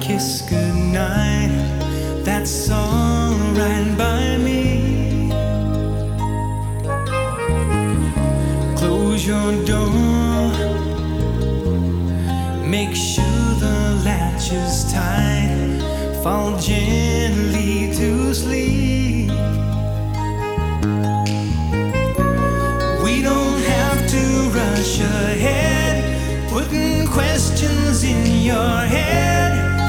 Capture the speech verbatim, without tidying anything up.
kiss goodnight, that's alright by me. Close your door, make sure the latch is tight, fall gently to sleep. We don't have to rush ahead, putting questions in your head.